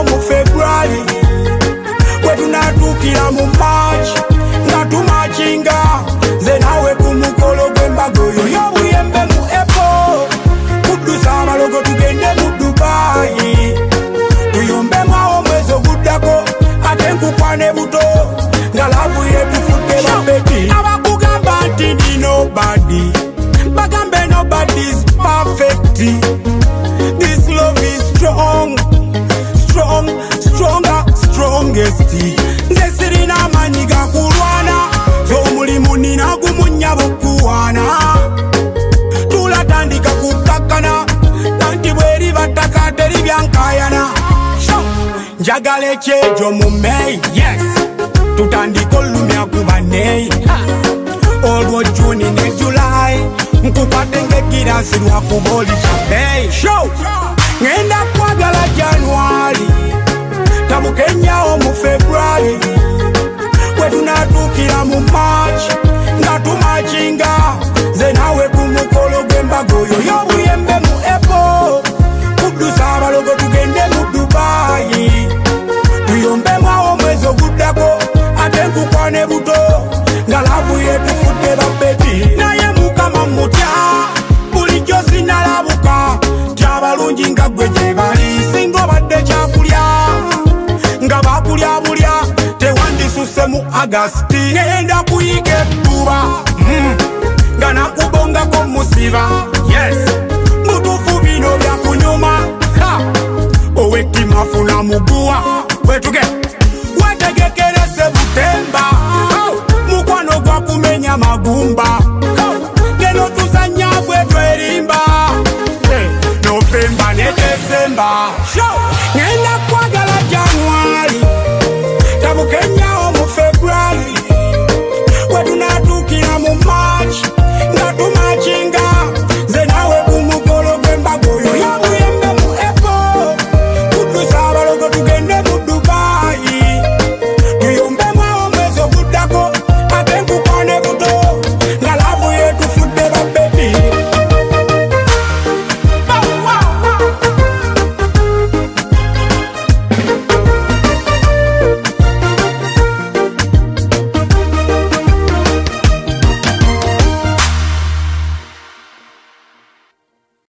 mu February we tunatukira mu March nga tumachinga ze nawe kumukolo gw'embago yo yobuyembe mu April kudusa abalogo tugende mu Dubai tuyombe mwawo mwezi oguddako ate nkukwane buto nga lavu yetufudde babebi abakugamba nti ndi nobody bagambe nobody's perfect. This love is strong, strong, stronger, strongest. Nze sirina amanyi ga kulwana z'omulimu nina gumunya bukuwana tulatandika kukakkana nanti bweri battaka teri byankayana njagala ekyejo mu May yes tutandika olumya kuba nei olwo June ne July nkukwate ng'ekirasi lwakuboli chape show ngenda kwagala January tabuke nnyawo mu February we tunatukira mu March nga tumachinga ze nawe kumukolo gw'embago yo yobuyembe mu April kudusa abalogo tugende mu Dubai tuyombe mwawo mwezi oguddako ate nkukwane buto nga lavu yetufudde babebi naye mukama mutya bulijjo sinalabuka tyabalungi nga gwe gye bali singa obadde kyakulya nga bakulya bulya tewandisuse mu Agasti ngenda kuyiga ebbuba nga nakubongako musiba yes mutufu bino byakunyuma owettimafuna muguwa wetuge wetegekerese Butemba mukwano gwa kumenya magumba geno tuzanya bwe twerimba Novemba ne December